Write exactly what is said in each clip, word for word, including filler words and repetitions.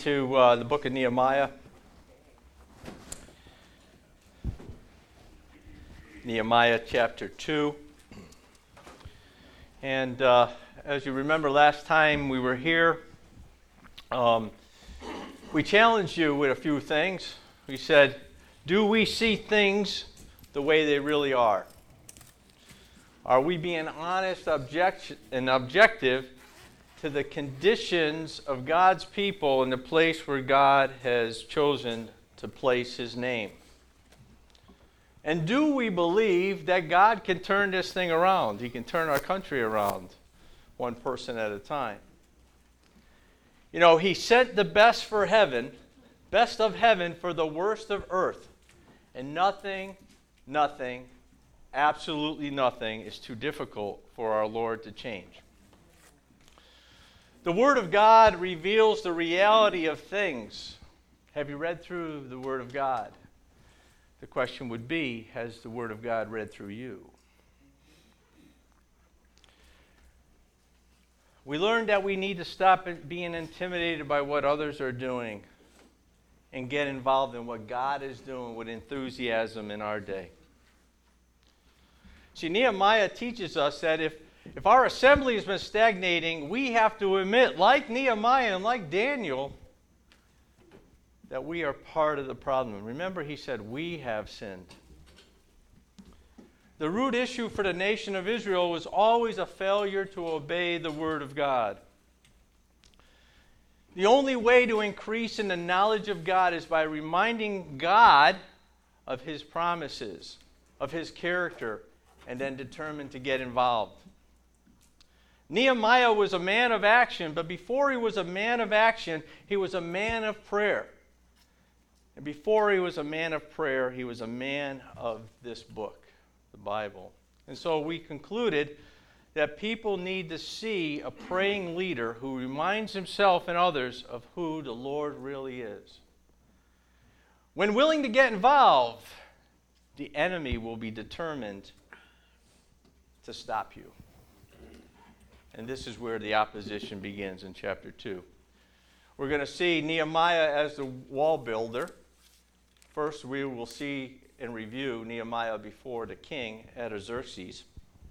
to uh, the book of Nehemiah. Nehemiah chapter two. And uh, as you remember last time we were here, um, we challenged you with a few things. We said, do we see things the way they really are? Are we being honest object- and objective to the conditions of God's people in the place where God has chosen to place His name? And do we believe that God can turn this thing around? He can turn our country around, one person at a time. You know, He sent the best for heaven, best of heaven for the worst of earth. And nothing, nothing, absolutely nothing is too difficult for our Lord to change. The Word of God reveals the reality of things. Have you read through the Word of God? The question would be, has the Word of God read through you? We learned that we need to stop being intimidated by what others are doing and get involved in what God is doing with enthusiasm in our day. See, Nehemiah teaches us that if, if our assembly has been stagnating, we have to admit, like Nehemiah and like Daniel, that we are part of the problem. Remember, he said, we have sinned. The root issue for the nation of Israel was always a failure to obey the Word of God. The only way to increase in the knowledge of God is by reminding God of His promises, of His character, and then determined to get involved. Nehemiah was a man of action, but before he was a man of action, he was a man of prayer. And before he was a man of prayer, he was a man of this book, the Bible. And so we concluded that people need to see a praying leader who reminds himself and others of who the Lord really is. When willing to get involved, the enemy will be determined to stop you. And this is where the opposition begins in chapter two. We're going to see Nehemiah as the wall builder. First, we will see and review Nehemiah before the king, Artaxerxes.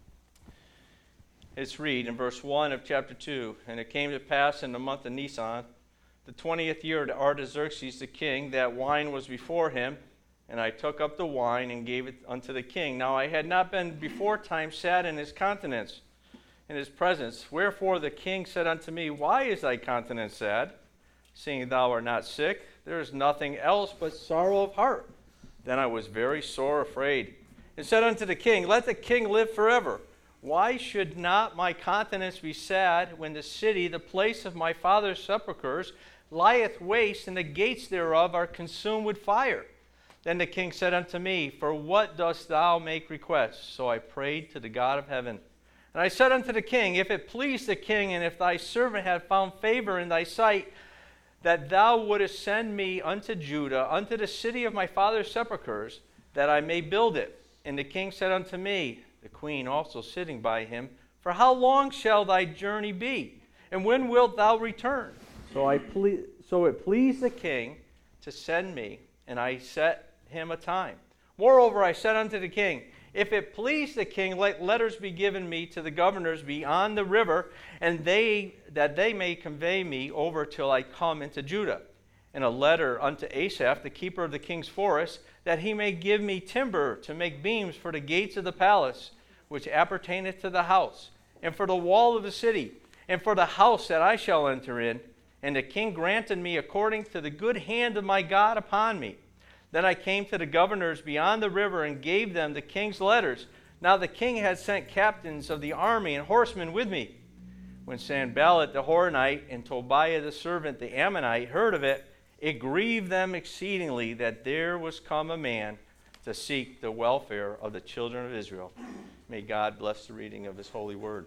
Let's read in verse one of chapter two. And it came to pass in the month of Nisan, the twentieth year of Artaxerxes the king, that wine was before him, and I took up the wine and gave it unto the king. Now I had not been before time sad in his countenance, in his presence. Wherefore the king said unto me, why is thy countenance sad, seeing thou art not sick? There is nothing else but sorrow of heart. Then I was very sore afraid, and said unto the king, let the king live forever. Why should not my countenance be sad when the city, the place of my father's sepulchres, lieth waste, and the gates thereof are consumed with fire? Then the king said unto me, for what dost thou make request? So I prayed to the God of heaven. And I said unto the king, if it please the king, and if thy servant have found favor in thy sight, that thou wouldest send me unto Judah, unto the city of my father's sepulchres, that I may build it. And the king said unto me, the queen also sitting by him, for how long shall thy journey be? And when wilt thou return? So I ple- so it pleased the king to send me, and I set him a time. Moreover, I said unto the king, if it please the king, let letters be given me to the governors beyond the river, and they that they may convey me over till I come into Judah. And a letter unto Asaph, the keeper of the king's forest, that he may give me timber to make beams for the gates of the palace, which appertaineth to the house, and for the wall of the city, and for the house that I shall enter in. And the king granted me according to the good hand of my God upon me. Then I came to the governors beyond the river and gave them the king's letters. Now the king had sent captains of the army and horsemen with me. When Sanballat the Horonite and Tobiah the servant the Ammonite heard of it, it grieved them exceedingly that there was come a man to seek the welfare of the children of Israel. May God bless the reading of His holy word.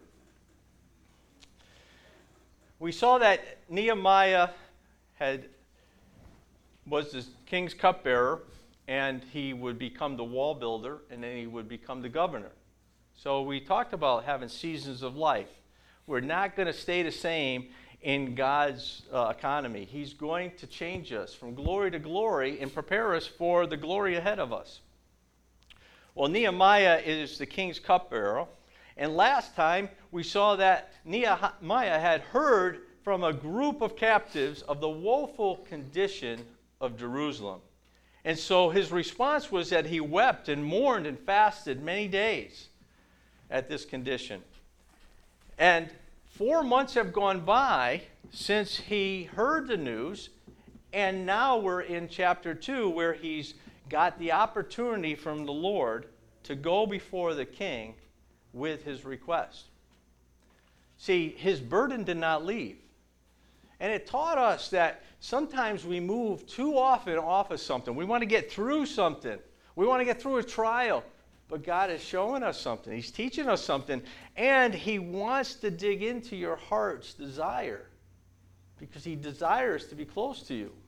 We saw that Nehemiah had was the king's cupbearer, and he would become the wall builder, and then he would become the governor. So we talked about having seasons of life. We're not going to stay the same in God's uh, economy. He's going to change us from glory to glory and prepare us for the glory ahead of us. Well, Nehemiah is the king's cupbearer. And last time we saw that Nehemiah had heard from a group of captives of the woeful condition of Jerusalem. And so his response was that he wept and mourned and fasted many days at this condition. And four months have gone by since he heard the news, and now we're in chapter two where he's got the opportunity from the Lord to go before the king with his request. See, his burden did not leave. And it taught us that sometimes we move too often off of something. We want to get through something. We want to get through a trial. But God is showing us something. He's teaching us something. And he wants to dig into your heart's desire, because he desires to be close to you.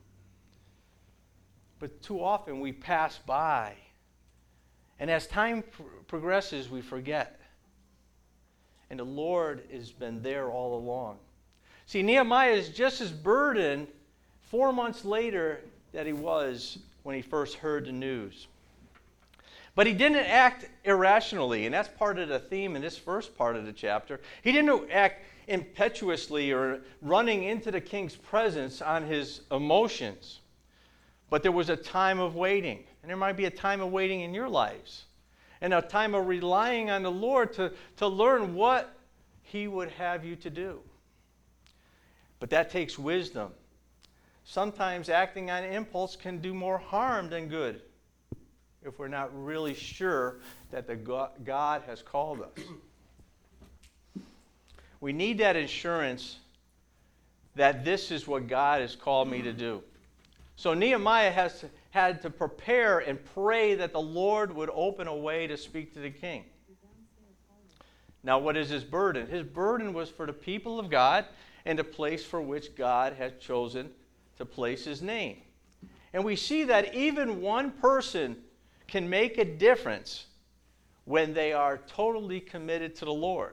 But too often we pass by. And as time pr- progresses, we forget. And the Lord has been there all along. See, Nehemiah is just as burdened four months later that he was when he first heard the news. But he didn't act irrationally, and that's part of the theme in this first part of the chapter. He didn't act impetuously or running into the king's presence on his emotions. But there was a time of waiting, and there might be a time of waiting in your lives, and a time of relying on the Lord to, to learn what he would have you to do. But that takes wisdom. Sometimes acting on impulse can do more harm than good if we're not really sure that the God has called us. We need that assurance that this is what God has called me to do. So Nehemiah has to, had to prepare and pray that the Lord would open a way to speak to the king. Now, what is his burden? His burden was for the people of God and the place for which God had chosen to place his name. And we see that even one person can make a difference when they are totally committed to the Lord.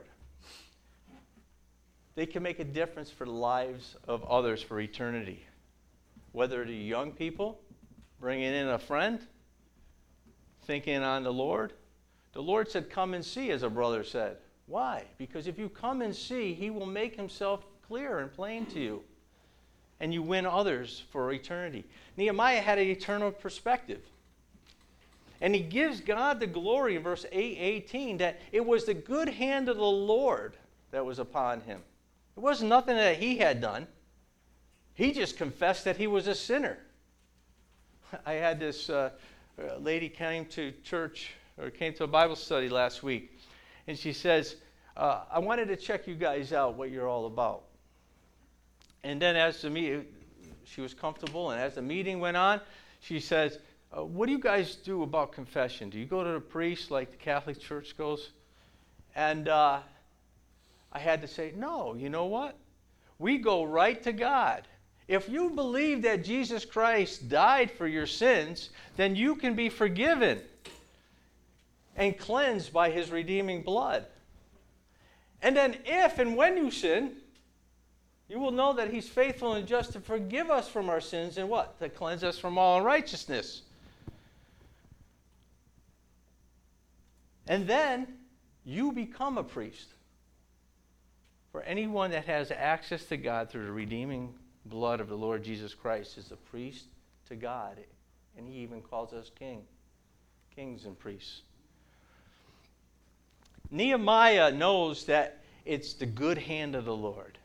They can make a difference for the lives of others for eternity. Whether it be young people bringing in a friend, thinking on the Lord. The Lord said, come and see, as a brother said. Why? Because if you come and see, he will make himself clear and plain to you. And you win others for eternity. Nehemiah had an eternal perspective. And he gives God the glory in verse eight eighteen that it was the good hand of the Lord that was upon him. It wasn't nothing that he had done. He just confessed that he was a sinner. I had this uh, lady came to church, or came to a Bible study last week, and she says, uh, I wanted to check you guys out, what you're all about. And then as the meeting, she was comfortable, and as the meeting went on, she says, uh, what do you guys do about confession? Do you go to the priest like the Catholic Church goes? And uh, I had to say, no, you know what? We go right to God. If you believe that Jesus Christ died for your sins, then you can be forgiven and cleansed by his redeeming blood. And then if and when you sin, you will know that he's faithful and just to forgive us from our sins and what? To cleanse us from all unrighteousness. And then you become a priest. For anyone that has access to God through the redeeming blood of the Lord Jesus Christ is a priest to God. And he even calls us king, kings and priests. Nehemiah knows that it's the good hand of the Lord.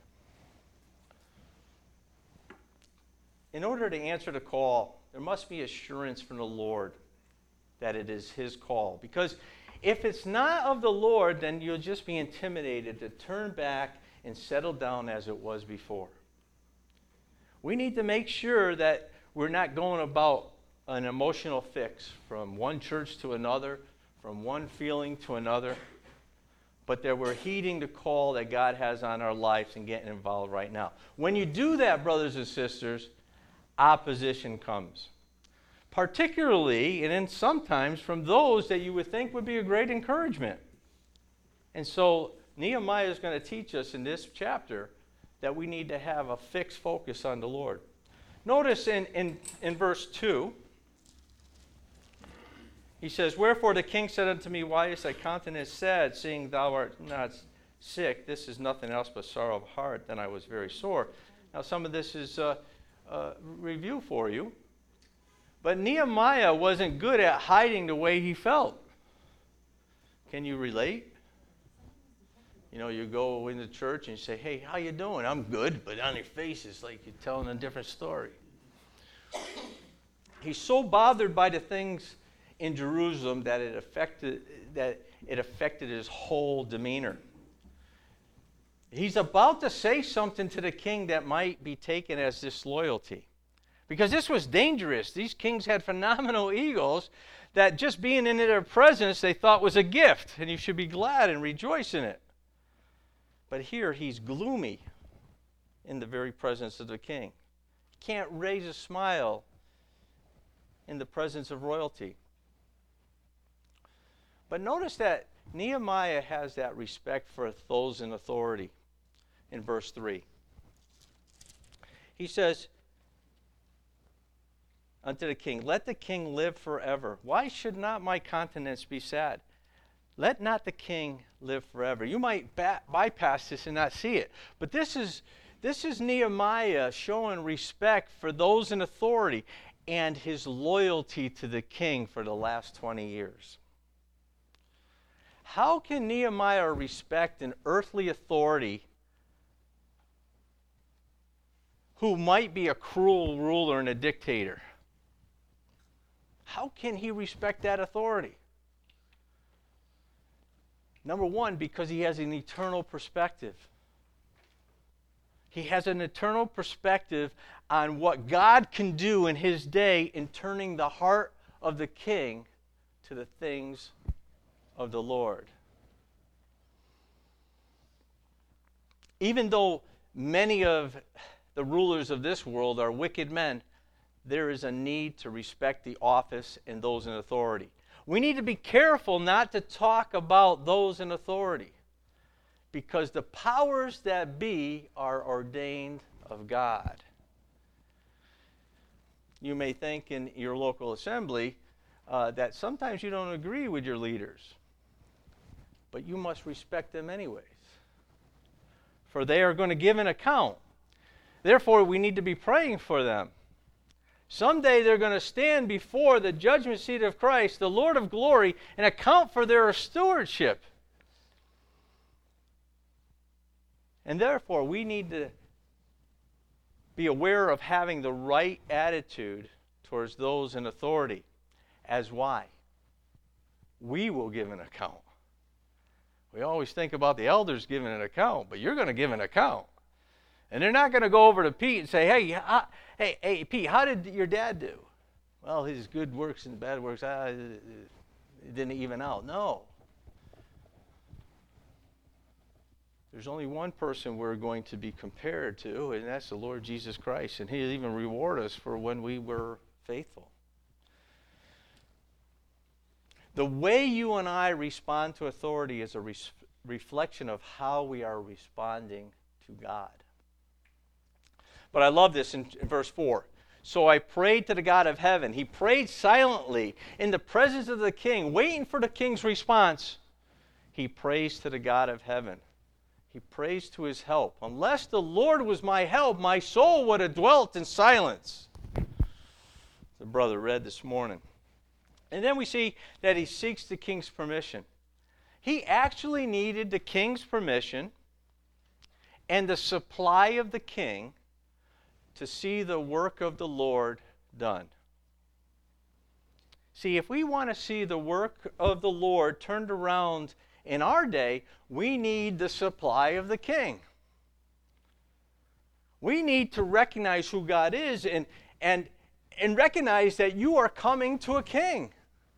In order to answer the call, there must be assurance from the Lord that it is his call. Because if it's not of the Lord, then you'll just be intimidated to turn back and settle down as it was before. We need to make sure that we're not going about an emotional fix from one church to another, from one feeling to another, but that we're heeding the call that God has on our lives and getting involved right now. When you do that, brothers and sisters, opposition comes. Particularly, and then sometimes from those that you would think would be a great encouragement. And so Nehemiah is going to teach us in this chapter that we need to have a fixed focus on the Lord. Notice in, in, in verse two, he says, "Wherefore the king said unto me, Why is thy countenance sad, seeing thou art not sick? This is nothing else but sorrow of heart. Then I was very sore." Now some of this is uh, uh, review for you. But Nehemiah wasn't good at hiding the way he felt. Can you relate? You know, you go into church and you say, "Hey, how you doing?" "I'm good," but on your face it's like you're telling a different story. He's so bothered by the things in Jerusalem that it affected that it affected his whole demeanor. He's about to say something to the king that might be taken as disloyalty. Because this was dangerous. These kings had phenomenal egos that just being in their presence they thought was a gift, and you should be glad and rejoice in it. But here he's gloomy in the very presence of the king. He can't raise a smile in the presence of royalty. But notice that Nehemiah has that respect for those in authority in verse three. He says unto the king, "Let the king live forever. Why should not my countenance be sad? Let not the king live forever." You might ba- bypass this and not see it. But this is, this is Nehemiah showing respect for those in authority and his loyalty to the king for the last twenty years. How can Nehemiah respect an earthly authority who might be a cruel ruler and a dictator? How can he respect that authority? Number one, because he has an eternal perspective. He has an eternal perspective on what God can do in his day in turning the heart of the king to the things of the Lord. Even though many of the rulers of this world are wicked men, there is a need to respect the office and those in authority. We need to be careful not to talk about those in authority, because the powers that be are ordained of God. You may think in your local assembly uh, that sometimes you don't agree with your leaders, but you must respect them anyways, for they are going to give an account. Therefore, we need to be praying for them. Someday they're going to stand before the judgment seat of Christ, the Lord of glory, and account for their stewardship. And therefore, we need to be aware of having the right attitude towards those in authority. As why? We will give an account. We always think about the elders giving an account, but you're going to give an account. And they're not going to go over to Pete and say, hey, how, hey, hey, Pete, how did your dad do? Well, his good works and bad works, ah, it didn't even out. No. There's only one person we're going to be compared to, and that's the Lord Jesus Christ. And he'll even reward us for when we were faithful. The way you and I respond to authority is a res- reflection of how we are responding to God. But I love this in, in verse four. "So I prayed to the God of heaven." He prayed silently in the presence of the king, waiting for the king's response. He prays to the God of heaven. He prays to his help. "Unless the Lord was my help, my soul would have dwelt in silence." The brother read this morning. And then we see that he seeks the king's permission. He actually needed the king's permission and the supply of the king to see the work of the Lord done. See, if we want to see the work of the Lord turned around in our day, we need the supply of the king. We need to recognize who God is and, and, and recognize that you are coming to a king.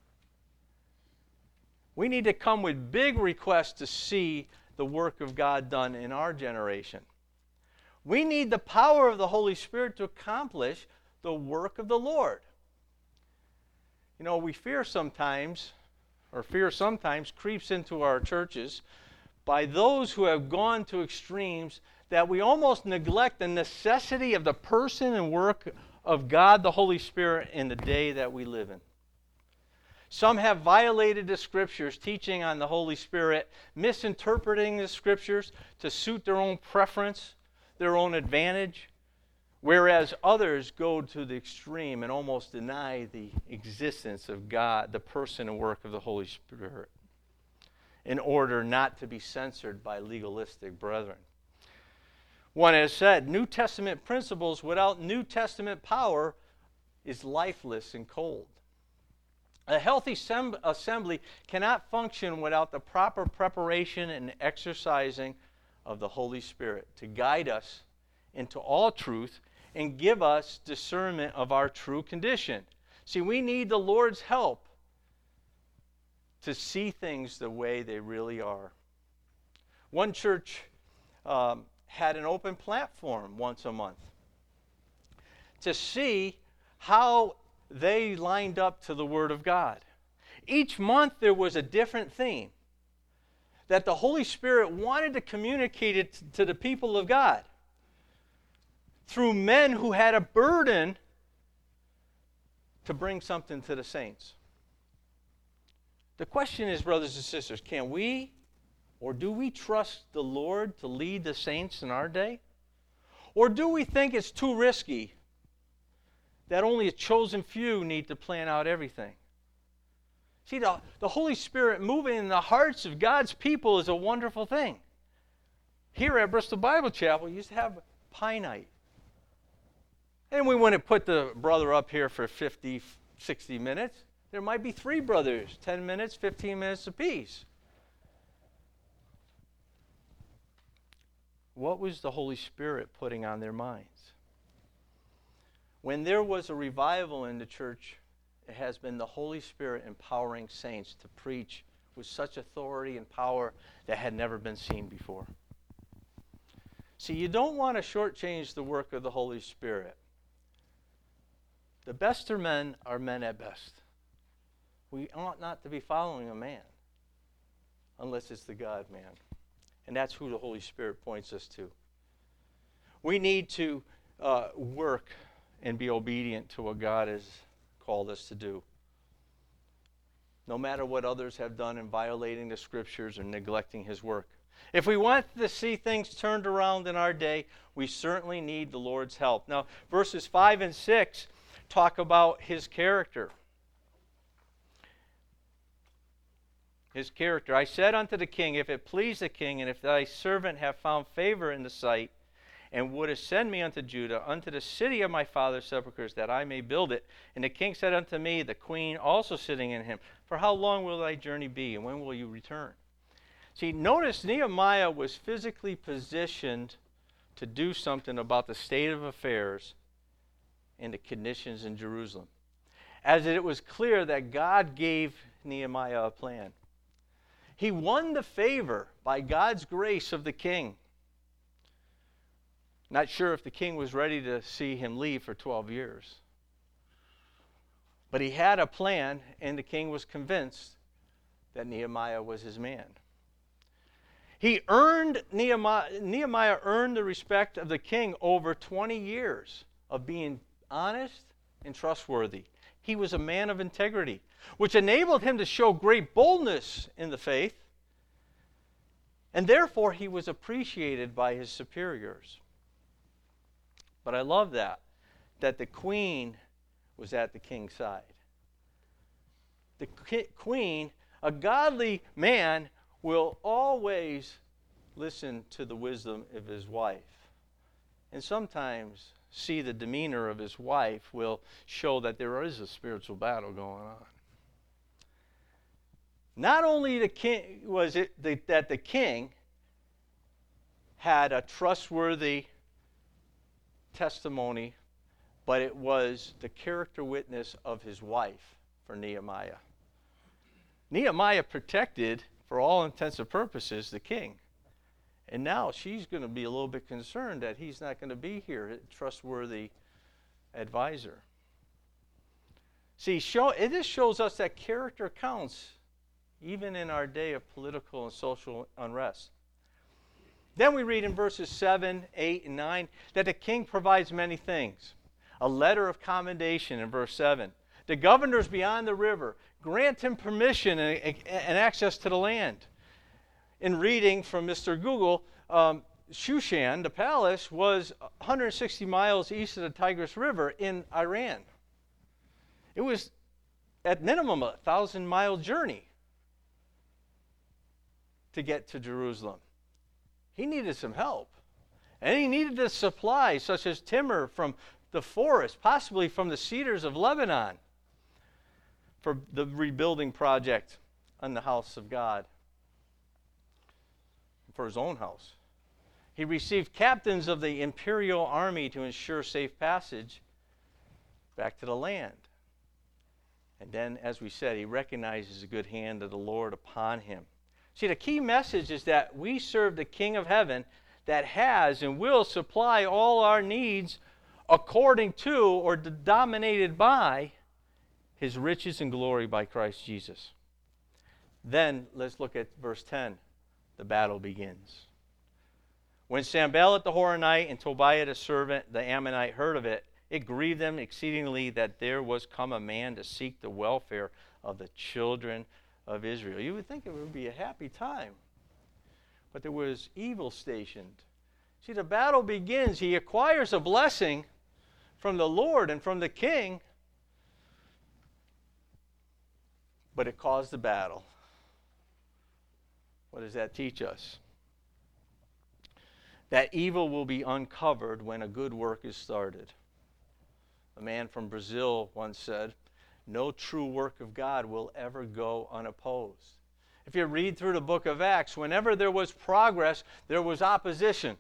We need to come with big requests to see the work of God done in our generation. We need the power of the Holy Spirit to accomplish the work of the Lord. You know, we fear sometimes, or fear sometimes creeps into our churches by those who have gone to extremes that we almost neglect the necessity of the person and work of God the Holy Spirit in the day that we live in. Some have violated the Scriptures, teaching on the Holy Spirit, misinterpreting the Scriptures to suit their own preference, their own advantage, whereas others go to the extreme and almost deny the existence of God, the person and work of the Holy Spirit, in order not to be censored by legalistic brethren. One has said, New Testament principles without New Testament power is lifeless and cold. A healthy sem- assembly cannot function without the proper preparation and exercising of the Holy Spirit to guide us into all truth and give us discernment of our true condition. See, we need the Lord's help to see things the way they really are. One church um, had an open platform once a month to see how they lined up to the Word of God. Each month there was a different theme that the Holy Spirit wanted to communicate it to the people of God through men who had a burden to bring something to the saints. The question is, brothers and sisters, can we or do we trust the Lord to lead the saints in our day? Or do we think it's too risky, that only a chosen few need to plan out everything? See, the, the Holy Spirit moving in the hearts of God's people is a wonderful thing. Here at Bristol Bible Chapel, we used to have Pie Night. And we wouldn't put the brother up here for fifty, sixty minutes. There might be three brothers, ten minutes, fifteen minutes apiece. What was the Holy Spirit putting on their minds? When there was a revival in the church, it has been the Holy Spirit empowering saints to preach with such authority and power that had never been seen before. See, you don't want to shortchange the work of the Holy Spirit. The best of men are men at best. We ought not to be following a man unless it's the God-man. And that's who the Holy Spirit points us to. We need to uh, work and be obedient to what God has called us to do. No matter what others have done in violating the Scriptures or neglecting His work. If we want to see things turned around in our day, we certainly need the Lord's help. Now, verses five and six talk about His character. His character. I said unto the king, if it please the king, and if thy servant have found favor in the sight, and wouldest send me unto Judah, unto the city of my father's sepulchres, that I may build it. And the king said unto me, the queen also sitting in him, for how long will thy journey be, and when will you return? See, notice Nehemiah was physically positioned to do something about the state of affairs and the conditions in Jerusalem, as it was clear that God gave Nehemiah a plan. He won the favor by God's grace of the king. Not sure if the king was ready to see him leave for twelve years. But he had a plan, and the king was convinced that Nehemiah was his man. He earned, Nehemiah, Nehemiah earned the respect of the king over twenty years of being honest and trustworthy. He was a man of integrity, which enabled him to show great boldness in the faith, and therefore he was appreciated by his superiors. But I love that, that the queen was at the king's side. The queen, a godly man, will always listen to the wisdom of his wife. And sometimes see the demeanor of his wife will show that there is a spiritual battle going on. Not only the king was it the, that the king had a trustworthy testimony, but it was the character witness of his wife for Nehemiah. Nehemiah protected, for all intents and purposes, the king. And now she's going to be a little bit concerned that he's not going to be here, a trustworthy advisor. See, show, it just shows us that character counts even in our day of political and social unrest. Then we read in verses seven, eight, and nine that the king provides many things. A letter of commendation in verse seven. The governors beyond the river grant him permission and, and access to the land. In reading from Mister Google, um, Shushan, the palace, was one hundred sixty miles east of the Tigris River in Iran. It was, at minimum, a thousand-mile journey to get to Jerusalem. He needed some help. And he needed a supply, such as timber from the forest, possibly from the cedars of Lebanon, for the rebuilding project on the house of God, for his own house. He received captains of the imperial army to ensure safe passage back to the land. And then, as we said, he recognizes the good hand of the Lord upon him. See, the key message is that we serve the King of Heaven that has and will supply all our needs according to or dominated by his riches and glory by Christ Jesus. Then, let's look at verse ten. The battle begins. When Sanballat the Horonite and Tobiah the servant, the Ammonite, heard of it, it grieved them exceedingly that there was come a man to seek the welfare of the children of Israel. You would think it would be a happy time. But there was evil stationed. See, the battle begins. He acquires a blessing from the Lord and from the king, but it caused the battle. What does that teach us? That evil will be uncovered when a good work is started. A man from Brazil once said, no true work of God will ever go unopposed. If you read through the book of Acts, whenever there was progress, there was opposition.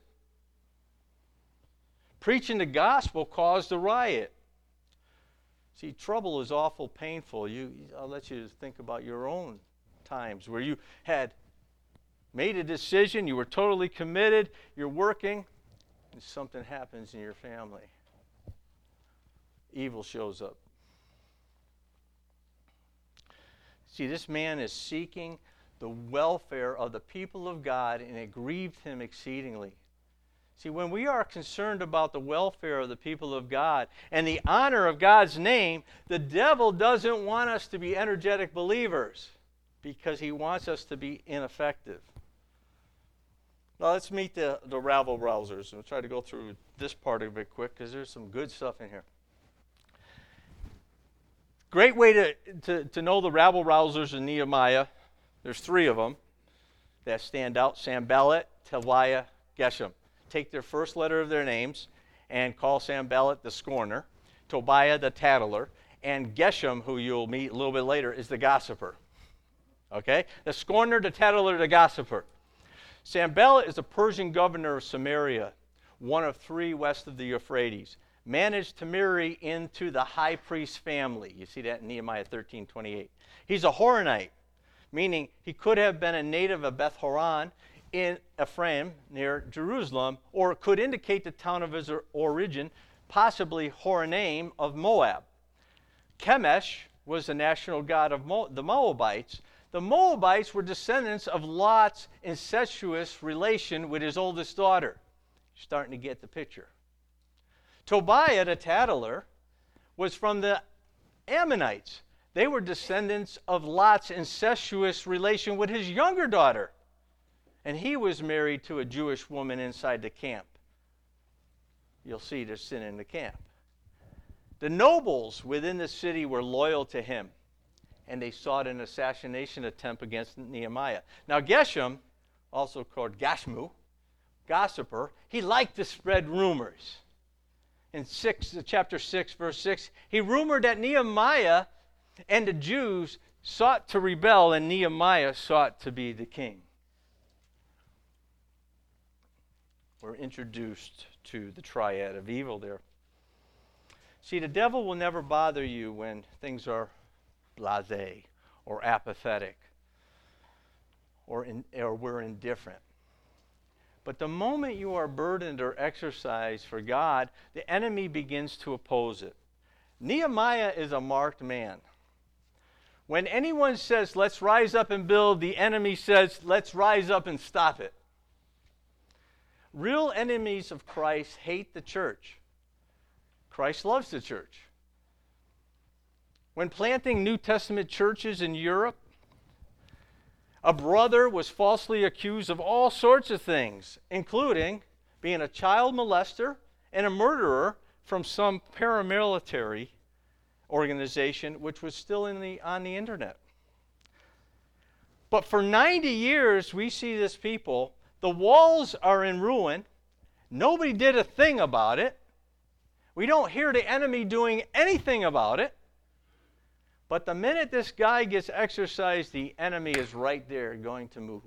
Preaching the gospel caused a riot. See, trouble is awful painful. You, I'll let you think about your own times where you had made a decision, you were totally committed, you're working, and something happens in your family. Evil shows up. See, this man is seeking the welfare of the people of God, and it grieved him exceedingly. See, when we are concerned about the welfare of the people of God and the honor of God's name, the devil doesn't want us to be energetic believers because he wants us to be ineffective. Now let's meet the, the rabble-rousers. We'll try to go through this part of it quick because there's some good stuff in here. Great way to, to, to know the rabble-rousers in Nehemiah. There's three of them that stand out. Sanballat, Tobiah, Geshem. Take their first letter of their names and call Sanballat the scorner, Tobiah the tattler, and Geshem, who you'll meet a little bit later, is the gossiper. Okay? The scorner, the tattler, the gossiper. Sanballat is a Persian governor of Samaria, one of three west of the Euphrates. Managed to marry into the high priest family. You see that in Nehemiah thirteen twenty-eight. He's a Horonite, meaning he could have been a native of Beth Horon in Ephraim near Jerusalem, or could indicate the town of his origin, possibly Horonaim of Moab. Chemosh was the national god of Mo- the Moabites. The Moabites were descendants of Lot's incestuous relation with his oldest daughter. You're starting to get the picture. Tobiah, the tattler, was from the Ammonites. They were descendants of Lot's incestuous relation with his younger daughter. And he was married to a Jewish woman inside the camp. You'll see there's sin in the camp. The nobles within the city were loyal to him, and they sought an assassination attempt against Nehemiah. Now Geshem, also called Gashmu, gossiper, he liked to spread rumors. In six, chapter six, verse six, he rumored that Nehemiah and the Jews sought to rebel, and Nehemiah sought to be the king. We're introduced to the triad of evil there. See, the devil will never bother you when things are blasé or apathetic or, in, or we're indifferent. But the moment you are burdened or exercised for God, the enemy begins to oppose it. Nehemiah is a marked man. When anyone says, let's rise up and build, the enemy says, let's rise up and stop it. Real enemies of Christ hate the church. Christ loves the church. When planting New Testament churches in Europe, a brother was falsely accused of all sorts of things, including being a child molester and a murderer from some paramilitary organization, which was still in the, on the internet. But for ninety years, we see this people. The walls are in ruin. Nobody did a thing about it. We don't hear the enemy doing anything about it. But the minute this guy gets exorcised, the enemy is right there going to move.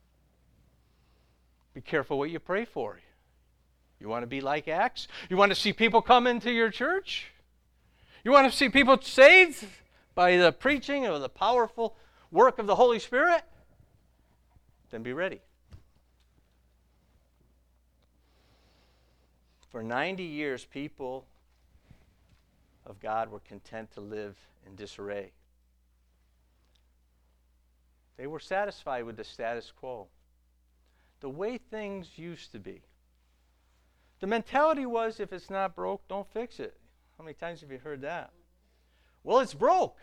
Be careful what you pray for. You want to be like Acts? You want to see people come into your church? You want to see people saved by the preaching of the powerful work of the Holy Spirit? Then be ready. For ninety years, people of God were content to live in disarray. They were satisfied with the status quo, the way things used to be. The mentality was, if it's not broke, don't fix it. How many times have you heard that? Well, it's broke.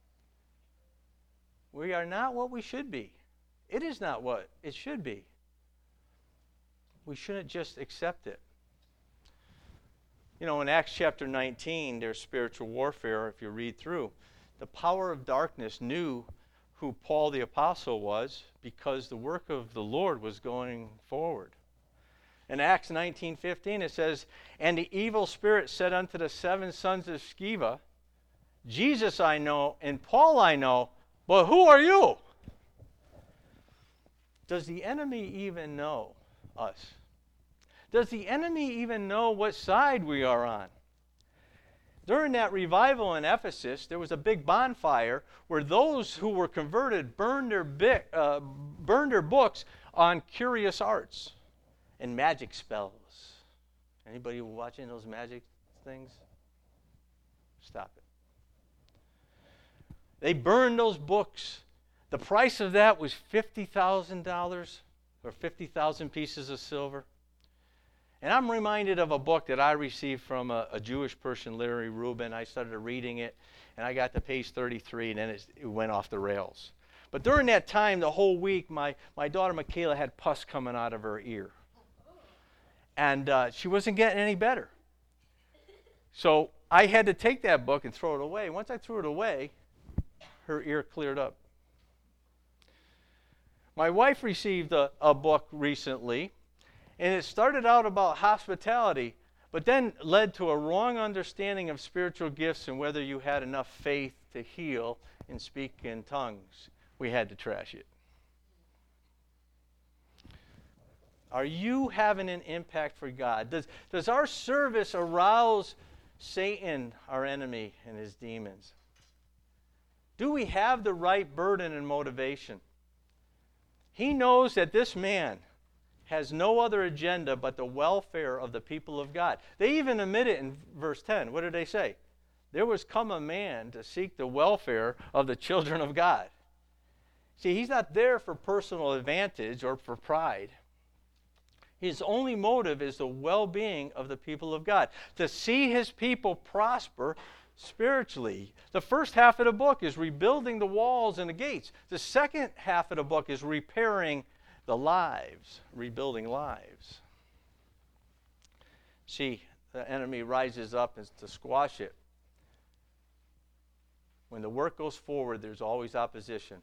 We are not what we should be. It is not what it should be. We shouldn't just accept it. You know, in Acts chapter nineteen, there's spiritual warfare, if you read through. The power of darkness knew who Paul the Apostle was because the work of the Lord was going forward. In Acts nineteen fifteen, it says, "And the evil spirit said unto the seven sons of Sceva, Jesus I know, and Paul I know, but who are you?" Does the enemy even know us? Does the enemy even know what side we are on? During that revival in Ephesus, there was a big bonfire where those who were converted burned their, bi- uh, burned their books on curious arts and magic spells. Anybody watching those magic things? Stop it. They burned those books. The price of that was fifty thousand dollars or fifty thousand pieces of silver. And I'm reminded of a book that I received from a, a Jewish person, Larry Rubin. I started reading it, and I got to page thirty-three, and then it, it went off the rails. But during that time, the whole week, my, my daughter Michaela had pus coming out of her ear. And uh, she wasn't getting any better. So I had to take that book and throw it away. Once I threw it away, her ear cleared up. My wife received a, a book recently, and it started out about hospitality, but then led to a wrong understanding of spiritual gifts and whether you had enough faith to heal and speak in tongues. We had to trash it. Are you having an impact for God? Does, does our service arouse Satan, our enemy, and his demons? Do we have the right burden and motivation? He knows that this man has no other agenda but the welfare of the people of God. They even admit it in verse ten. What did they say? There was come a man to seek the welfare of the children of God. See, he's not there for personal advantage or for pride. His only motive is the well-being of the people of God, to see his people prosper spiritually. The first half of the book is rebuilding the walls and the gates. The second half of the book is repairing the lives, rebuilding lives. See, the enemy rises up to squash it. When the work goes forward, there's always opposition.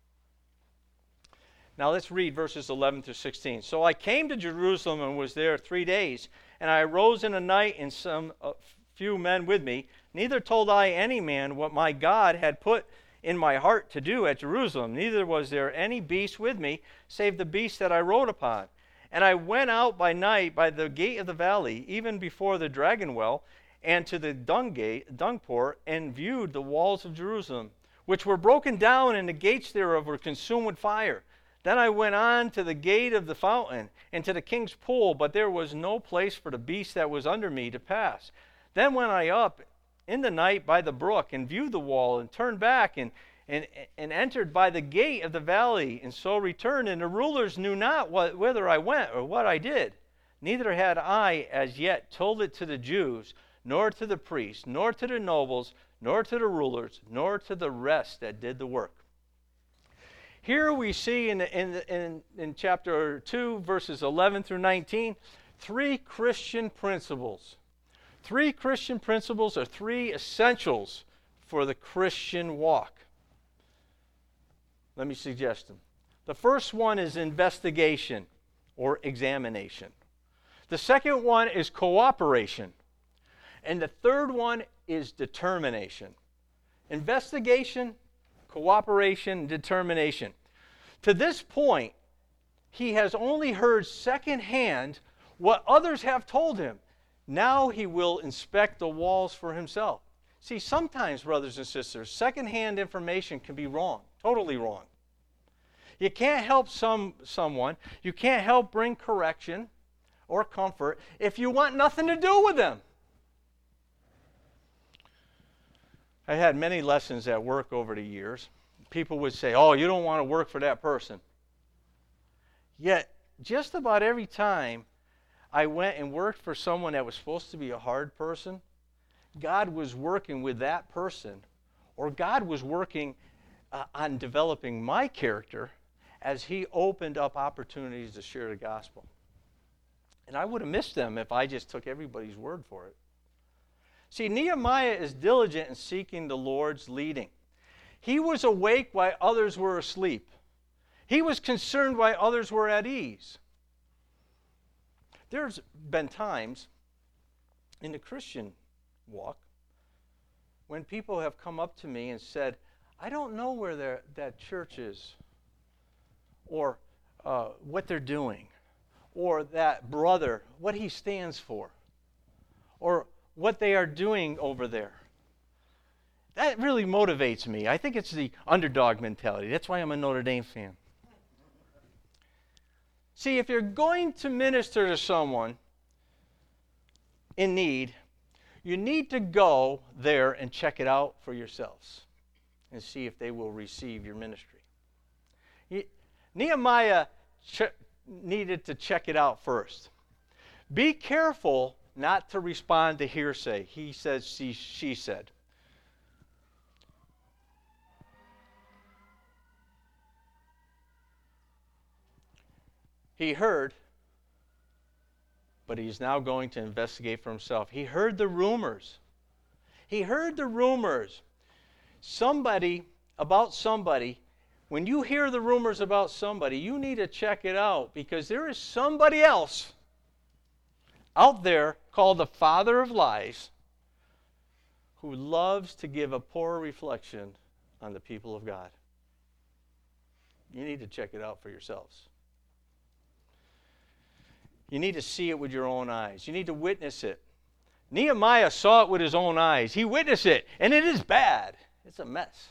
Now let's read verses eleven through sixteen. "So I came to Jerusalem and was there three days, and I arose in the night and some uh, few men with me. Neither told I any man what my God had put in my heart to do at Jerusalem. Neither was there any beast with me, save the beast that I rode upon. And I went out by night by the gate of the valley, even before the dragon well, and to the dung gate, dung port, and viewed the walls of Jerusalem, which were broken down, and the gates thereof were consumed with fire. Then I went on to the gate of the fountain, and to the king's pool, but there was no place for the beast that was under me to pass. Then went I up in the night by the brook, and viewed the wall, and turned back, and, and, and entered by the gate of the valley, and so returned. And the rulers knew not what, whither I went, or what I did. neither had I as yet told it to the Jews, nor to the priests, nor to the nobles, nor to the rulers, nor to the rest that did the work. Here we see in, in, in, in chapter two, verses eleven through nineteen, three Christian principles. Three Christian principles are three essentials for the Christian walk. Let me suggest them. The first one is investigation or examination. The second one is cooperation. And the third one is determination. Investigation, cooperation, determination. To this point, he has only heard secondhand what others have told him. Now he will inspect the walls for himself. See, sometimes, brothers and sisters, secondhand information can be wrong, totally wrong. You can't help some someone, you can't help bring correction or comfort if you want nothing to do with them. I had many lessons at work over the years. People would say, oh, you don't want to work for that person. Yet, just about every time I went and worked for someone that was supposed to be a hard person, God was working with that person, or God was working uh, on developing my character as he opened up opportunities to share the gospel. And I would have missed them if I just took everybody's word for it. See, Nehemiah is diligent in seeking the Lord's leading. He was awake while others were asleep. He was concerned while others were at ease. There's been times in the Christian walk when people have come up to me and said, I don't know where that church is, or uh, what they're doing, or that brother, what he stands for, or what they are doing over there. That really motivates me. I think it's the underdog mentality. That's why I'm a Notre Dame fan. See, if you're going to minister to someone in need, you need to go there and check it out for yourselves and see if they will receive your ministry. He, Nehemiah ch- needed to check it out first. Be careful not to respond to hearsay. He says, she, she said. He heard, but he's now going to investigate for himself. He heard the rumors. He heard the rumors. Somebody, about somebody, when you hear the rumors about somebody, you need to check it out, because there is somebody else out there called the father of lies who loves to give a poor reflection on the people of God. You need to check it out for yourselves. You need to see it with your own eyes. You need to witness it. Nehemiah saw it with his own eyes. He witnessed it, and it is bad. It's a mess.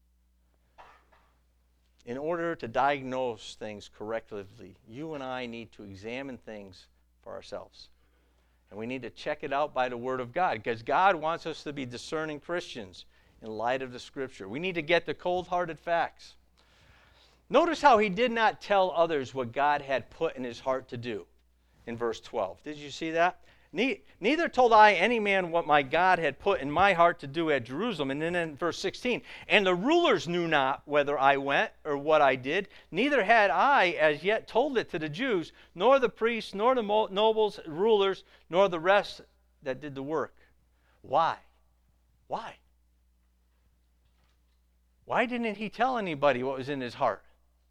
In order to diagnose things correctly, you and I need to examine things for ourselves. And we need to check it out by the Word of God, because God wants us to be discerning Christians in light of the Scripture. We need to get the cold-hearted facts. Notice how he did not tell others what God had put in his heart to do in verse twelve. Did you see that? Neither told I any man what my God had put in my heart to do at Jerusalem. And then in verse sixteen, and the rulers knew not whether I went or what I did. Neither had I as yet told it to the Jews, nor the priests, nor the nobles, rulers, nor the rest that did the work. Why? Why? Why didn't he tell anybody what was in his heart?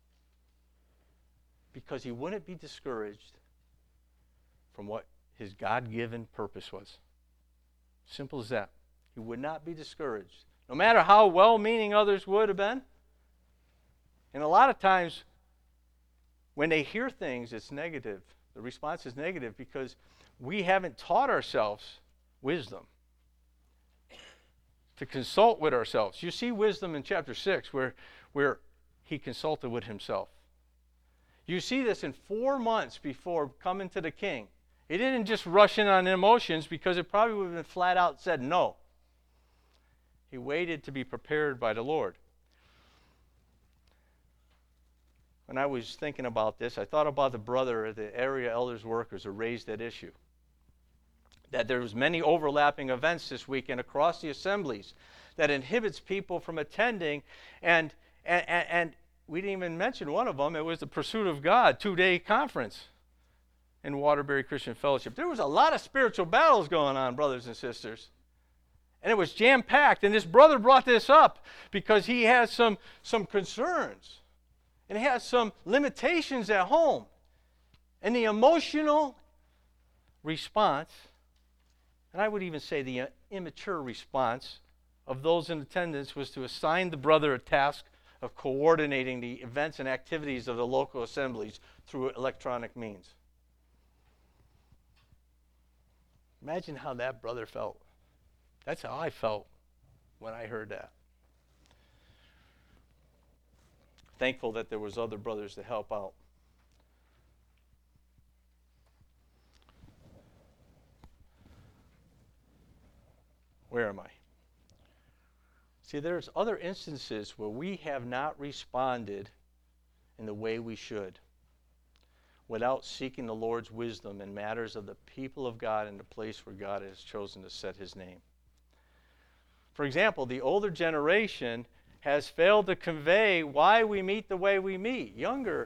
Because he wouldn't be discouraged from what his God-given purpose was. Simple as that. He would not be discouraged, no matter how well-meaning others would have been. And a lot of times, when they hear things, it's negative. The response is negative because we haven't taught ourselves wisdom, to consult with ourselves. You see wisdom in chapter six, where, where he consulted with himself. You see this in four months before coming to the king. He didn't just rush in on emotions, because it probably would have been flat out said no. He waited to be prepared by the Lord. when I was thinking about this, I thought about the brother at the area elders workers who raised that issue. That there was many overlapping events this weekend across the assemblies that inhibits people from attending. And, and, and we didn't even mention one of them. It was the Pursuit of God two-day conference in Waterbury Christian Fellowship. There was a lot of spiritual battles going on, brothers and sisters. And it was jam-packed. And this brother brought this up because he has some, some concerns. And he has some limitations at home. And the emotional response, and I would even say the immature response of those in attendance, was to assign the brother a task of coordinating the events and activities of the local assemblies through electronic means. Imagine how that brother felt. That's how I felt when I heard that. Thankful that there was other brothers to help out. Where am I? See, there's other instances where we have not responded in the way we should without seeking the Lord's wisdom in matters of the people of God and the place where God has chosen to set his name. For example, the older generation has failed to convey why we meet the way we meet. Younger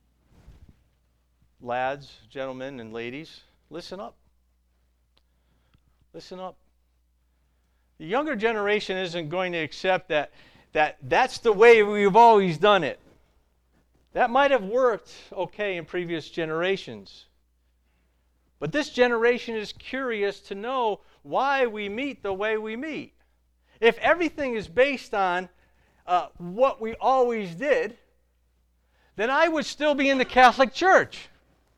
lads, gentlemen, and ladies, listen up. Listen up. The younger generation isn't going to accept that, that that's the way we've always done it. That might have worked okay in previous generations. But this generation is curious to know why we meet the way we meet. If everything is based on uh, what we always did, then I would still be in the Catholic Church.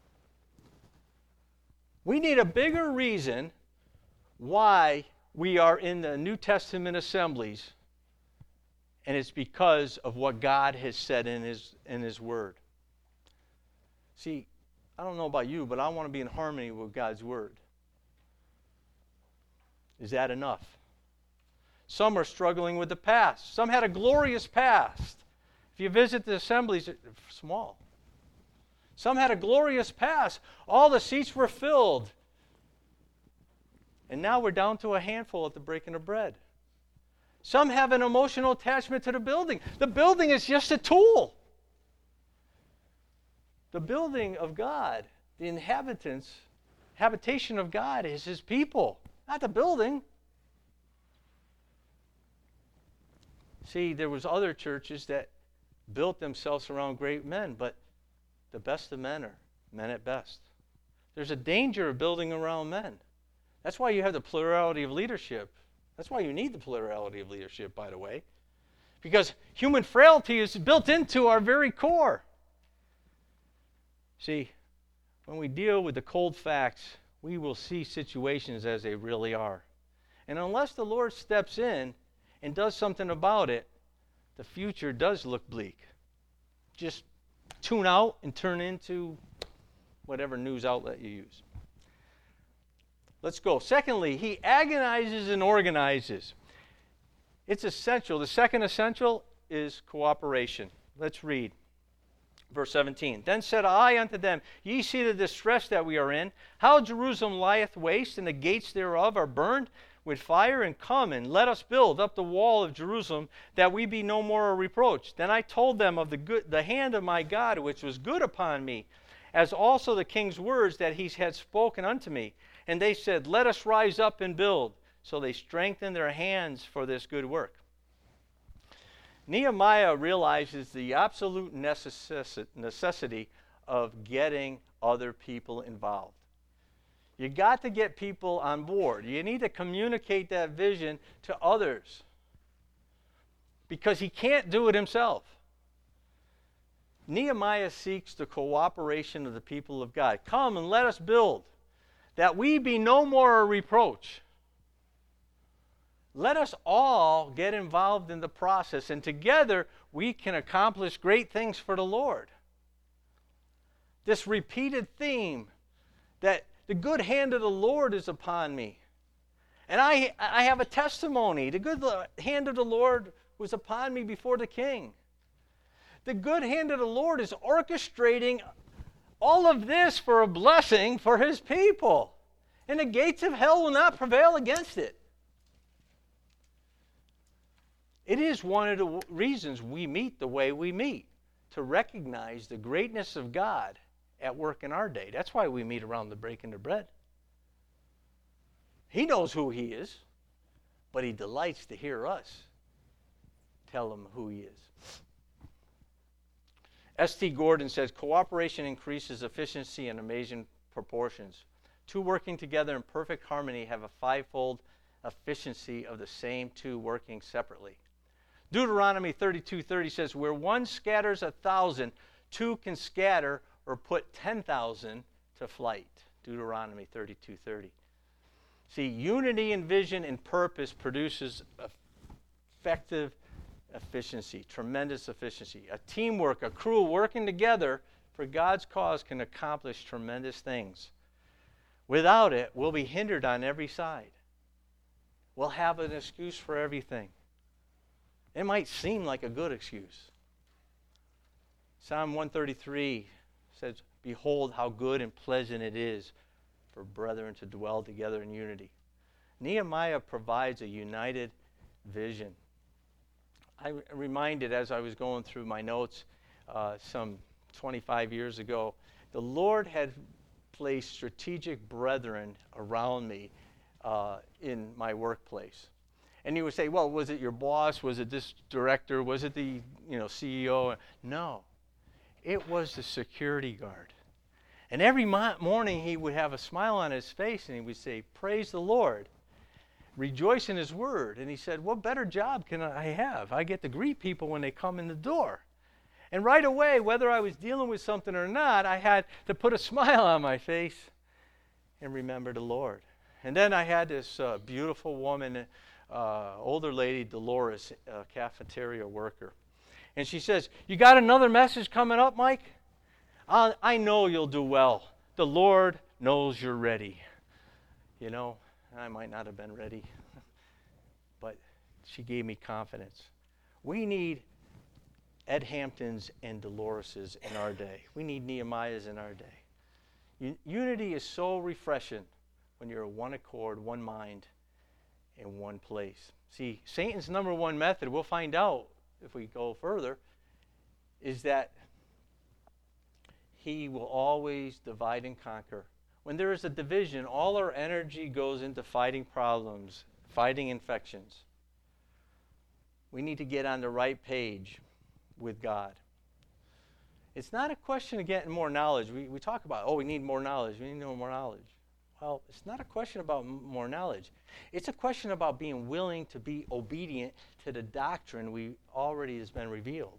We need a bigger reason why we are in the New Testament assemblies, and it's because of what God has said in His, in His Word. See, I don't know about you, but I want to be in harmony with God's Word. Is that enough? Some are struggling with the past. Some had a glorious past. If you visit the assemblies, they're small. Some had a glorious past. All the seats were filled. And now we're down to a handful at the breaking of bread. Some have an emotional attachment to the building. The building is just a tool. The building of God, the inhabitants, habitation of God is His people, not the building. See, there was other churches that built themselves around great men, but the best of men are men at best. There's a danger of building around men. That's why you have the plurality of leadership. That's why you need the plurality of leadership, by the way. Because human frailty is built into our very core. See, when we deal with the cold facts, we will see situations as they really are. And unless the Lord steps in and does something about it, the future does look bleak. Just tune out and turn into whatever news outlet you use. Let's go. Secondly, he agonizes and organizes. It's essential. The second essential is cooperation. Let's read. Verse seventeen. Then said I unto them, Ye see the distress that we are in, how Jerusalem lieth waste, and the gates thereof are burned with fire, and come, and let us build up the wall of Jerusalem, that we be no more a reproach. Then I told them of the good, the hand of my God, which was good upon me, as also the king's words that he had spoken unto me. And they said, Let us rise up and build. So they strengthened their hands for this good work. Nehemiah realizes the absolute necessity of getting other people involved. You got to get people on board. You need to communicate that vision to others, because he can't do it himself. Nehemiah seeks the cooperation of the people of God. Come and let us build, that we be no more a reproach. Let us all get involved in the process, and together we can accomplish great things for the Lord. This repeated theme that the good hand of the Lord is upon me. And I, I have a testimony. The good hand of the Lord was upon me before the king. The good hand of the Lord is orchestrating all of this for a blessing for his people. And the gates of hell will not prevail against it. It is one of the reasons we meet the way we meet, to recognize the greatness of God at work in our day. That's why we meet around the breaking of bread. He knows who he is, but he delights to hear us tell him who he is. S T Gordon says, cooperation increases efficiency in amazing proportions. Two working together in perfect harmony have a fivefold efficiency of the same two working separately. Deuteronomy thirty-two thirty says, where one scatters a thousand, two can scatter or put ten thousand to flight. Deuteronomy thirty-two thirty. See, unity in vision and purpose produces effective efficiency, tremendous efficiency. A teamwork, a crew working together for God's cause can accomplish tremendous things. Without it, we'll be hindered on every side. We'll have an excuse for everything. It might seem like a good excuse. Psalm one thirty-three says, behold how good and pleasant it is for brethren to dwell together in unity. Nehemiah provides a united vision. I'm reminded as I was going through my notes uh, some twenty-five years ago, the Lord had placed strategic brethren around me uh, in my workplace. And you would say, well, was it your boss? Was it this director? Was it the you know C E O? No. It was the security guard. And every mo- morning he would have a smile on his face and he would say, praise the Lord. Rejoice in his word. And he said, what better job can I have? I get to greet people when they come in the door. And right away, whether I was dealing with something or not, I had to put a smile on my face and remember the Lord. And then I had this uh, beautiful woman, uh, older lady, Dolores, a cafeteria worker. And she says, you got another message coming up, Mike? I'll, I know you'll do well. The Lord knows you're ready. You know, I might not have been ready, but she gave me confidence. We need Ed Hamptons and Doloreses in our day. We need Nehemiahs in our day. Un- unity is so refreshing when you're one accord, one mind, in one place. See, Satan's number one method, we'll find out if we go further, is that he will always divide and conquer. When there is a division, all our energy goes into fighting problems, fighting infections. We need to get on the right page with God. It's not a question of getting more knowledge. We, we talk about, oh, we need more knowledge. We need more knowledge. Well, it's not a question about m- more knowledge. It's a question about being willing to be obedient to the doctrine we already has been revealed.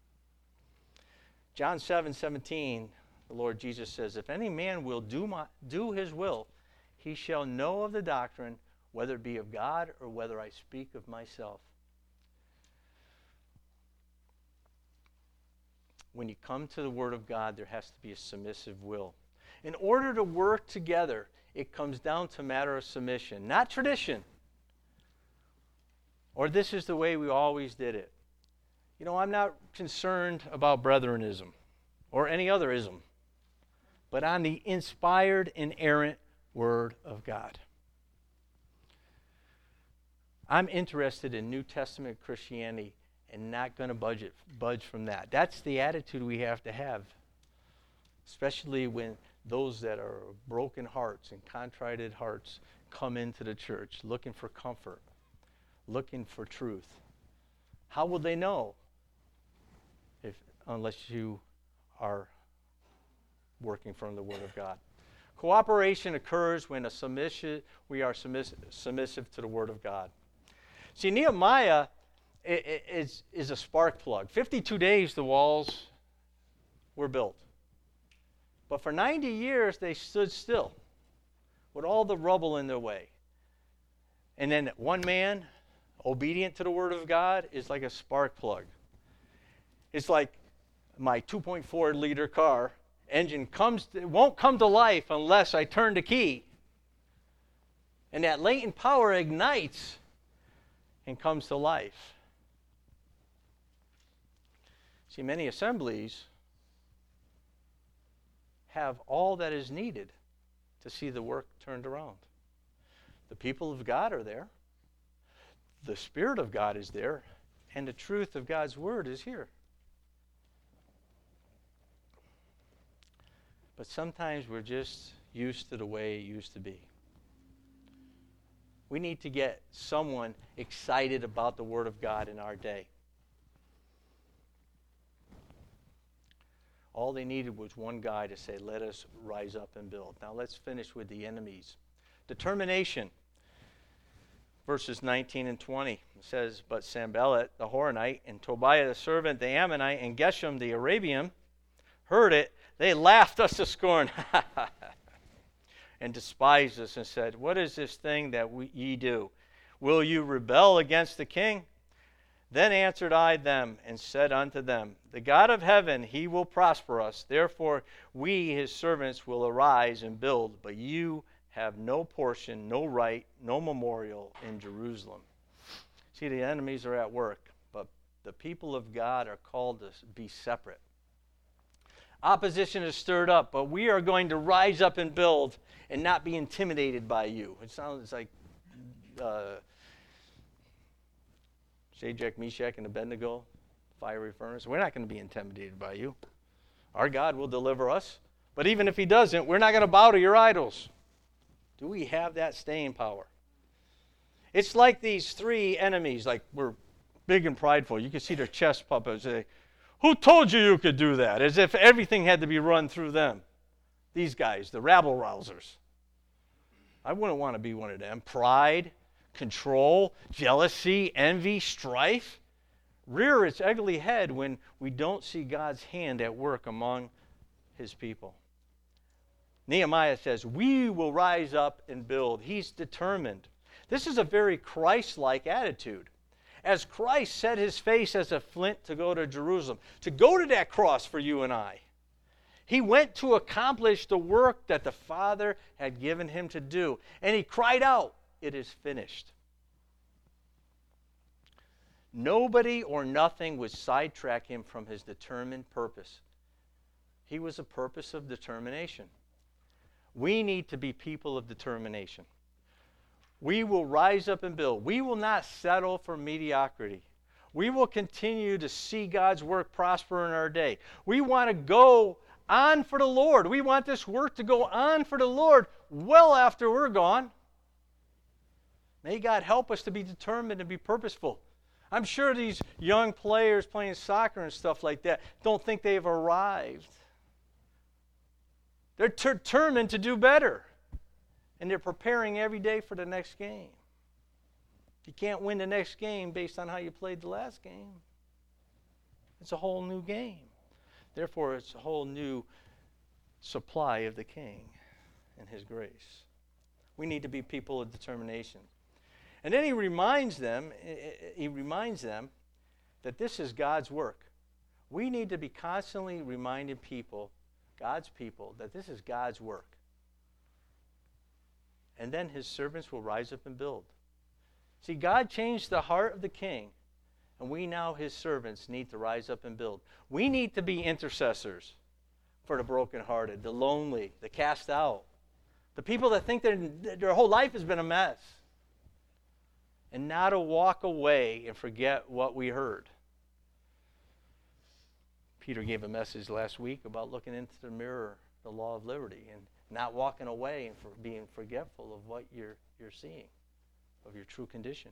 John seven seventeen, the Lord Jesus says, if any man will do my, do his will, he shall know of the doctrine, whether it be of God or whether I speak of myself. When you come to the Word of God, there has to be a submissive will. In order to work together, it comes down to a matter of submission, not tradition. Or this is the way we always did it. You know, I'm not concerned about brethrenism or any other ism, but on the inspired, inerrant Word of God. I'm interested in New Testament Christianity and not going to budge it, budge from that. That's the attitude we have to have, especially when those that are broken hearts and contrite hearts come into the church looking for comfort, looking for truth. How will they know if unless you are working from the Word of God? Cooperation occurs when a submission, we are submiss- submissive to the Word of God. See, Nehemiah is, is a spark plug. fifty-two days the walls were built. But for ninety years, they stood still with all the rubble in their way. And then one man, obedient to the Word of God, is like a spark plug. It's like my two point four liter car engine comes to, won't come to life unless I turn the key. And that latent power ignites and comes to life. See, many assemblies have all that is needed to see the work turned around. The people of God are there. The Spirit of God is there. And the truth of God's Word is here. But sometimes we're just used to the way it used to be. We need to get someone excited about the Word of God in our day. All they needed was one guy to say, let us rise up and build. Now let's finish with the enemies. Determination. Verses nineteen and twenty. It says, but Sanballat the Horonite and Tobiah the servant, the Ammonite, and Geshem the Arabian heard it. They laughed us to scorn and despised us and said, what is this thing that we, ye do? Will you rebel against the king? Then answered I them and said unto them, the God of heaven, he will prosper us. Therefore we, his servants, will arise and build. But you have no portion, no right, no memorial in Jerusalem. See, the enemies are at work, but the people of God are called to be separate. Opposition is stirred up, but we are going to rise up and build and not be intimidated by you. It sounds like uh, Shadrach, Meshach, and Abednego, fiery furnace. We're not going to be intimidated by you. Our God will deliver us. But even if he doesn't, we're not going to bow to your idols. Do we have that staying power? It's like these three enemies, like we're big and prideful. You can see their chest puff up and say, who told you you could do that? As if everything had to be run through them. These guys, the rabble-rousers. I wouldn't want to be one of them. Pride, control, jealousy, envy, strife. Rear its ugly head when we don't see God's hand at work among his people. Nehemiah says, we will rise up and build. He's determined. This is a very Christ-like attitude. As Christ set his face as a flint to go to Jerusalem, to go to that cross for you and I. He went to accomplish the work that the Father had given him to do. And he cried out, it is finished. Nobody or nothing would sidetrack him from his determined purpose. He was a purpose of determination. We need to be people of determination. We will rise up and build. We will not settle for mediocrity. We will continue to see God's work prosper in our day. We want to go on for the Lord. We want this work to go on for the Lord well after we're gone. May God help us to be determined and be purposeful. I'm sure these young players playing soccer and stuff like that don't think they've arrived. They're determined to do better. And they're preparing every day for the next game. You can't win the next game based on how you played the last game. It's a whole new game. Therefore, it's a whole new supply of the King and his grace. We need to be people of determination. And then he reminds them, he reminds them that this is God's work. We need to be constantly reminding people, God's people, that this is God's work. And then his servants will rise up and build. See, God changed the heart of the king, and we now, his servants, need to rise up and build. We need to be intercessors for the brokenhearted, the lonely, the cast out, the people that think that their whole life has been a mess. And not to walk away and forget what we heard. Peter gave a message last week about looking into the mirror, the law of liberty, and not walking away and for being forgetful of what you're, you're seeing, of your true condition.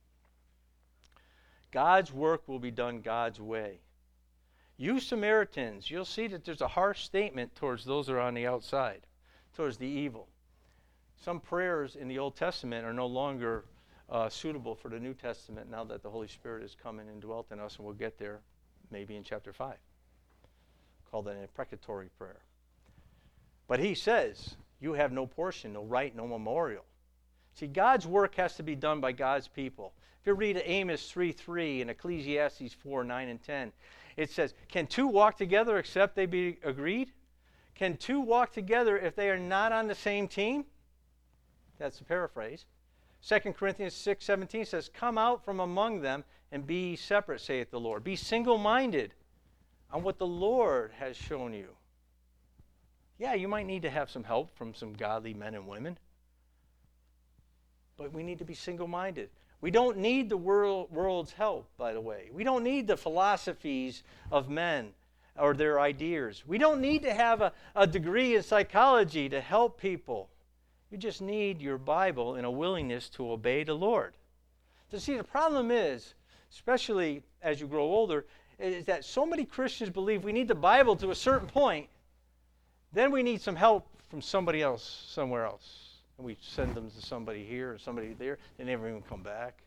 God's work will be done God's way. You Samaritans, you'll see that there's a harsh statement towards those that are on the outside, towards the evil. Some prayers in the Old Testament are no longer uh, suitable for the New Testament now that the Holy Spirit has come in and dwelt in us, and we'll get there maybe in chapter five, called an imprecatory prayer. But he says, you have no portion, no right, no memorial. See, God's work has to be done by God's people. If you read Amos three three and Ecclesiastes four nine and ten, it says, can two walk together except they be agreed? Can two walk together if they are not on the same team? That's a paraphrase. Second Corinthians six seventeen says, come out from among them and be separate, saith the Lord. Be single-minded. on what the Lord has shown you. Yeah, you might need to have some help from some godly men and women, but we need to be single-minded. We don't need the world, world's help, by the way. We don't need the philosophies of men or their ideas. We don't need to have a, a degree in psychology to help people. You just need your Bible and a willingness to obey the Lord. So see, the problem is, especially as you grow older, is that so many Christians believe we need the Bible to a certain point, then we need some help from somebody else, somewhere else. And we send them to somebody here or somebody there. They never even come back.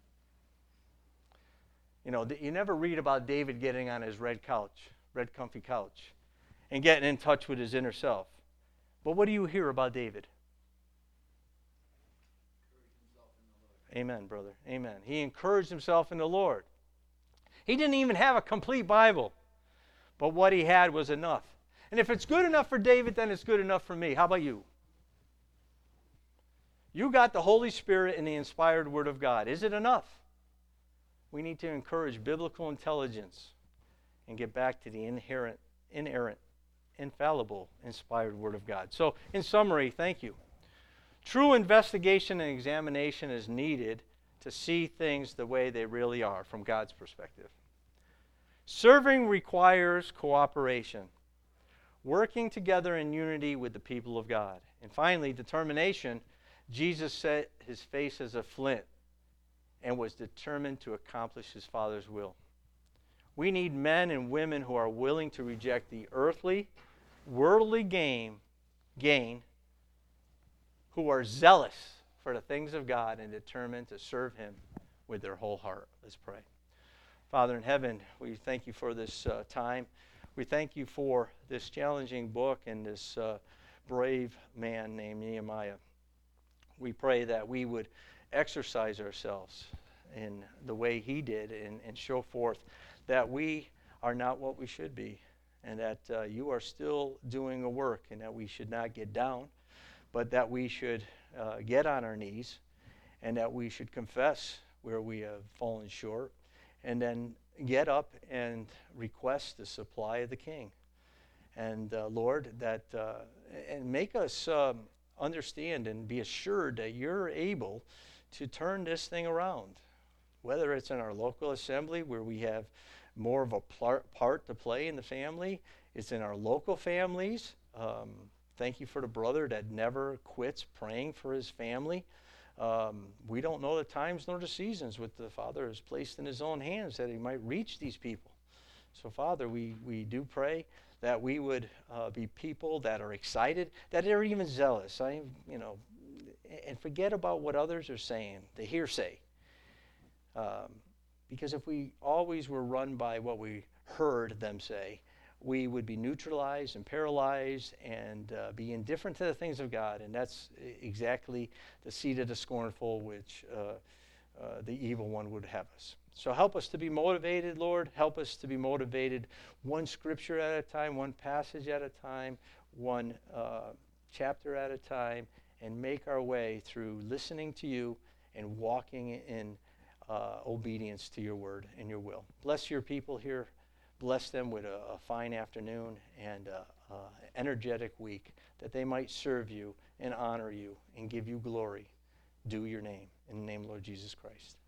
You know, you never read about David getting on his red couch, red comfy couch, and getting in touch with his inner self. But what do you hear about David? Amen, brother. Amen. He encouraged himself in the Lord. He didn't even have a complete Bible, but what he had was enough. And if it's good enough for David, then it's good enough for me. How about you? You got the Holy Spirit and the inspired Word of God. Is it enough? We need to encourage biblical intelligence and get back to the inherent, inerrant, infallible, inspired Word of God. So, in summary, thank you. True investigation and examination is needed to see things the way they really are from God's perspective. Serving requires cooperation, working together in unity with the people of God. And finally, determination. Jesus set his face as a flint and was determined to accomplish his Father's will. We need men and women who are willing to reject the earthly, worldly gain, gain, who are zealous for the things of God and determined to serve him with their whole heart. Let's pray. Father in heaven, we thank you for this uh, time. We thank you for this challenging book and this uh, brave man named Nehemiah. We pray that we would exercise ourselves in the way he did and, and show forth that we are not what we should be, and that uh, you are still doing a work, and that we should not get down, but that we should uh, get on our knees, and that we should confess where we have fallen short, and then get up and request the supply of the King. And uh, Lord, that uh, and make us um, understand and be assured that you're able to turn this thing around, whether it's in our local assembly where we have more of a part to play in the family. It's in our local families. Um, thank you for the brother that never quits praying for his family. Um, we don't know the times nor the seasons what the Father has placed in his own hands that he might reach these people. So, Father, we, we do pray that we would uh, be people that are excited, that are even zealous. I, you know, and forget about what others are saying, the hearsay. Um, because if we always were run by what we heard them say, we would be neutralized and paralyzed and uh, be indifferent to the things of God. And that's exactly the seed of the scornful which uh, uh, the evil one would have us. So help us to be motivated, Lord. Help us to be motivated one scripture at a time, one passage at a time, one uh, chapter at a time, and make our way through listening to you and walking in uh, obedience to your word and your will. Bless your people here. Bless them with a, a fine afternoon and an energetic week, that they might serve you and honor you and give you glory. Do your name. In the name of Lord Jesus Christ.